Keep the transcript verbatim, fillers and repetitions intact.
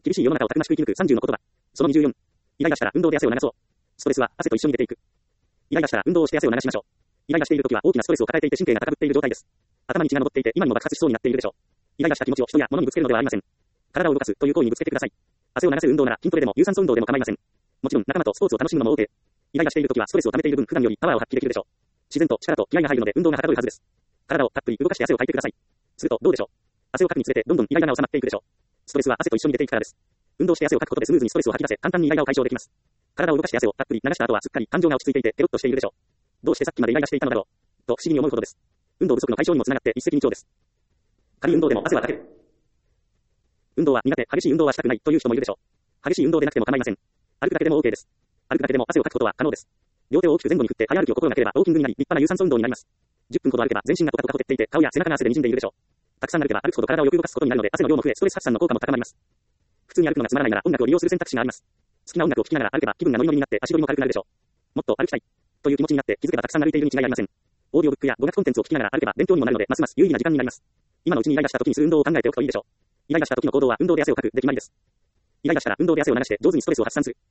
厳しい世の中をたくましく生き抜くさんじゅうの言葉。そのにじゅうよん。イライラしたら運動で汗を流そう。ストレスは汗と一緒に出ていく。イライラしたら運動をして汗を流しましょう。イライラしているときは大きなストレスを抱えていて神経が高ぶっている状態です。頭に血が上っていて今にも爆発しそうになっているでしょう。イライラした気持ちを人や物にぶつけるのではありません。体を動かすという行為にぶつけてください。汗を流す運動なら筋トレでも有酸素運動でも構いません。もちろん仲間とスポーツを楽しむのも OK。イライラしているときはストレスを溜めている分普段よりパワーを発揮できるでしょう。自然と力と気合が入るので運動がはかどるはずです。体をたっぷり動かして汗をかいてください。するとどうでしょう。汗をかくにつれてどんどんイライラが収まっていくでしょう。ストレスは汗と一緒に出ていくからです。運動して汗をかくことでスムーズにストレスを吐き出せ、簡単にイライラを解消できます。体を動かして汗をたっぷり流した後はすっかり感情が落ち着いていてケロッとしているでしょう。どうしてさっきまでイライラしていたのだろうと不思議に思うほどです。運動不足の解消にもつながって一石二鳥です。軽い運動でも汗はかける。運動は苦手、激しい運動はしたくないという人もいるでしょう。激しい運動でなくても構いません。歩くだけでも OK です。歩くだけでも汗をかくことは可能です。両手を大きく前後に振って早歩きを心がければウォーキングになり立派な有酸素運動になります。じゅっぷんほど歩けば全身がポカポカと照っていて顔や背中が汗で滲んでいるでしょう。たくさん歩けば歩くほど体をよく動かすことになるので汗の量も増えストレス発散の効果も高まります。普通に歩くのがつまらないなら音楽を利用する選択肢があります。好きな音楽を聴きながら歩けば気分がノリノリになって足取りも軽くなるでしょう。もっと歩きたいという気持ちになって気づけばたくさん歩いているに違いありません。オーディオブックや語学コンテンツを聞きながら歩けば勉強にもなるのでますます有意義な時間になります。今のうちにイライラした時にする運動を考えておくといいでしょう。イライラした時の行動は運動で汗をかくで決まりです。イライラしたら運動で汗を流して上手にストレスを発散する。